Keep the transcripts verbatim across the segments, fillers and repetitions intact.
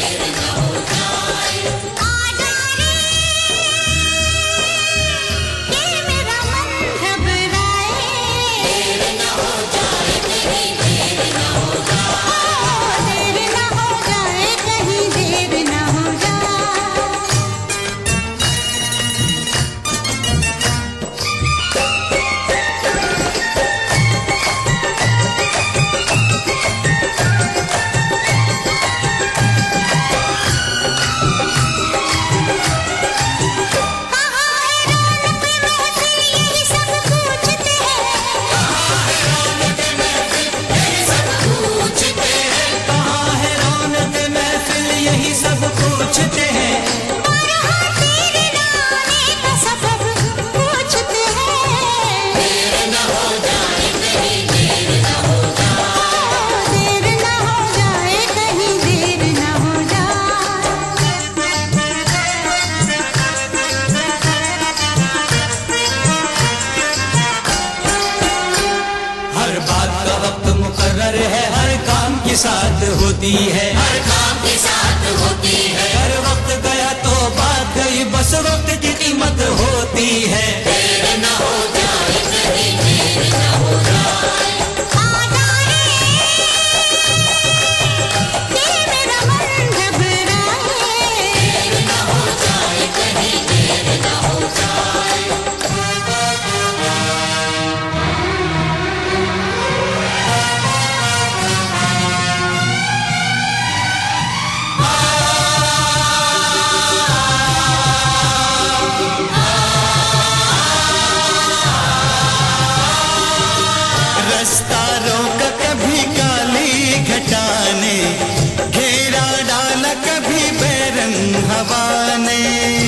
साथ होती है, हर काम के साथ होती है। हर वक्त गया तो बात गई, बस वक्त की कीमत होती है। देर न हो जाए कहीं, देर न हो जाए। ये मेरा मन घबराए, देर न हो जाए कहीं, देर न हो जाए। रास्ता रोक कभी काली घटा ने, घेरा डाला कभी बैरंग हवा ने।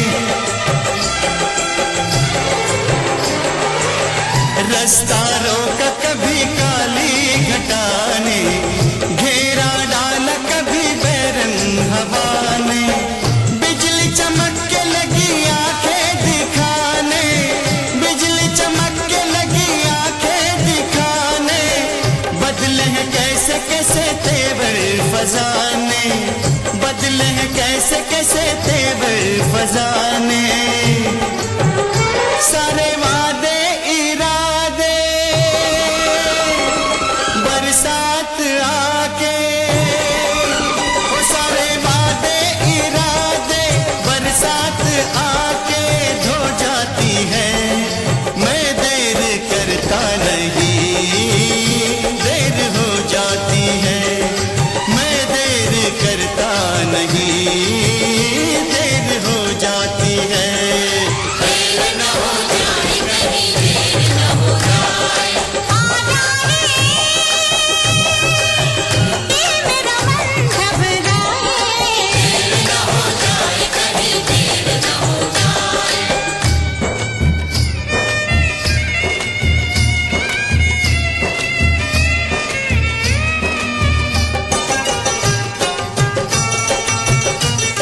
रास्ता रोक कभी काली घटा ने, घेरा डाला कभी बैरंग हवा ने। बिजली चमक के लगी आंखें दिखाने, बिजली चमक के लगी आंखें दिखाने। बदले हैं कैसे कैसे तेवर फजाने, बदले हैं कैसे कैसे तेवर फजाने। सारे वादे इरादे बरसात आके, वो सारे वादे इरादे बरसात आके धो जाती है। मैं देर करता नहीं, देर हो जाती है। मैं देर करता नहीं, देर हो जाती है। देर न हो जाए कहीं, देर न हो जाए। ये मेरा मन घबराए, देर न हो जाए कहीं, देर न हो जाए। ये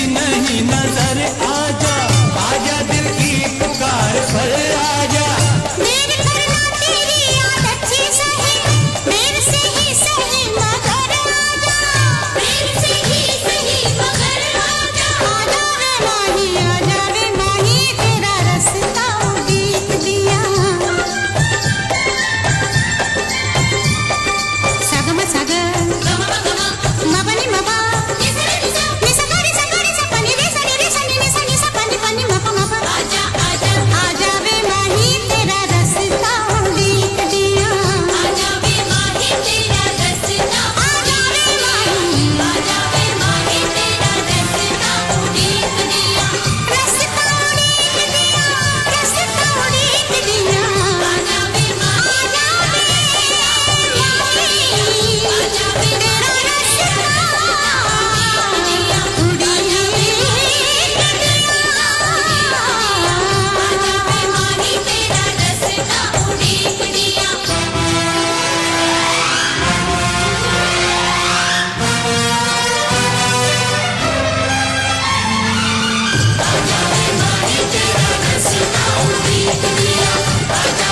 नहीं नजर आजा, आजा दिल की पुकार पर आजा। देर करना तेरी आदत सी सही, देर से ही सही मगर आजा, देर से ही सही मगर आजा। आजा वे माही, आजा वे माही, तेरा रास्ता उड़ीक दिया। सगम सग मबनी मबा निसा गरी सा गरी सा पनी रे सा रे सा नी सा नी सा पनी पनी मप मप। आजा आजा आजा वे माही, तेरा रास्ता उड़ीक दिया। आजा वे माही, तेरा रास्ता, आजा वे माही, आजा वे माही, तेरा रास्ता उड़ीक दिया। रास्ता उड़ीक दिया, रास्ता उड़ीक दिया। आजा वे माही, आजा वे माही, आजा वे तेरा रास्ता उड़ीक दिया। आजा वे माही, तेरा रास्ता उड़ीक दिया। आजा वे माही, तेरा रास्ता उड़ीक दिया। आजा